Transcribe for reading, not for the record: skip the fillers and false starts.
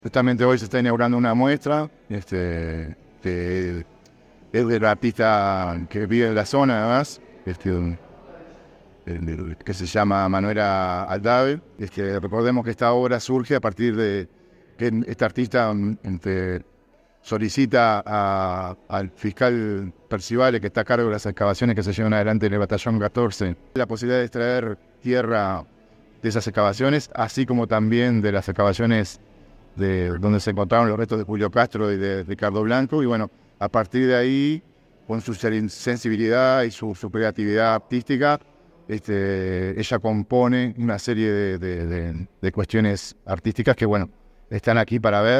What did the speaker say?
Justamente hoy se está inaugurando una muestra que es del artista que vive en la zona, además, que se llama Manuela Aldave. Recordemos que esta obra surge a partir de que este artista solicita al fiscal Percivale, que está a cargo de las excavaciones que se llevan adelante en el batallón 14, la posibilidad de extraer tierra de esas excavaciones, así como también de las excavaciones de donde se encontraron los restos de Julio Castro y de Ricardo Blanco. Y bueno, a partir de ahí, con su sensibilidad y su creatividad artística, ella compone una serie de cuestiones artísticas que, bueno, están aquí para ver.